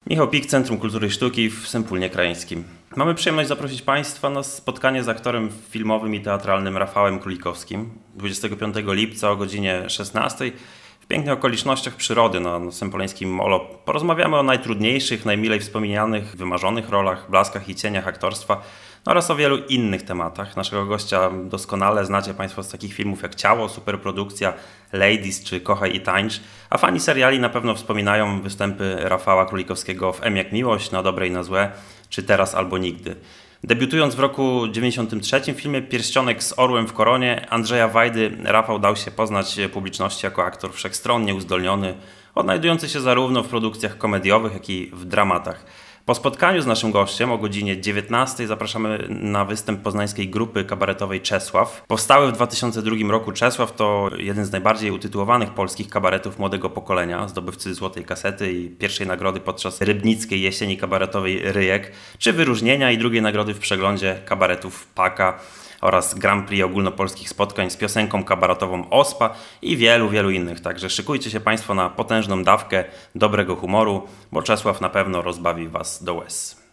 Michał Pik, Centrum Kultury i Sztuki w Sępólnie Krajeńskim. Mamy przyjemność zaprosić Państwa na spotkanie z aktorem filmowym i teatralnym Rafałem Królikowskim 25 lipca o godzinie 16:00 w pięknych okolicznościach przyrody na Sępoleńskim Molo. Porozmawiamy o najtrudniejszych, najmilej wspomnianych, wymarzonych rolach, blaskach i cieniach aktorstwa oraz o wielu innych tematach. Naszego gościa doskonale znacie Państwo z takich filmów jak Ciało, Superprodukcja, Ladies czy Kochaj i tańcz, a fani seriali na pewno wspominają występy Rafała Królikowskiego w M jak miłość, Na dobre i na złe, czy Teraz albo nigdy. Debiutując w roku 1993 w filmie Pierścionek z orłem w koronie Andrzeja Wajdy, Rafał dał się poznać publiczności jako aktor wszechstronnie uzdolniony, odnajdujący się zarówno w produkcjach komediowych, jak i w dramatach. Po spotkaniu z naszym gościem o godzinie 19:00 zapraszamy na występ poznańskiej grupy kabaretowej Czesław. Powstały w 2002 roku Czesław to jeden z najbardziej utytułowanych polskich kabaretów młodego pokolenia, zdobywcy Złotej Kasety i pierwszej nagrody podczas rybnickiej jesieni kabaretowej Ryjek, czy wyróżnienia i drugiej nagrody w przeglądzie kabaretów Paka oraz Grand Prix ogólnopolskich spotkań z piosenką kabaretową Ospa i wielu innych. Także szykujcie się Państwo na potężną dawkę dobrego humoru, bo Czesław na pewno rozbawi Was do łez.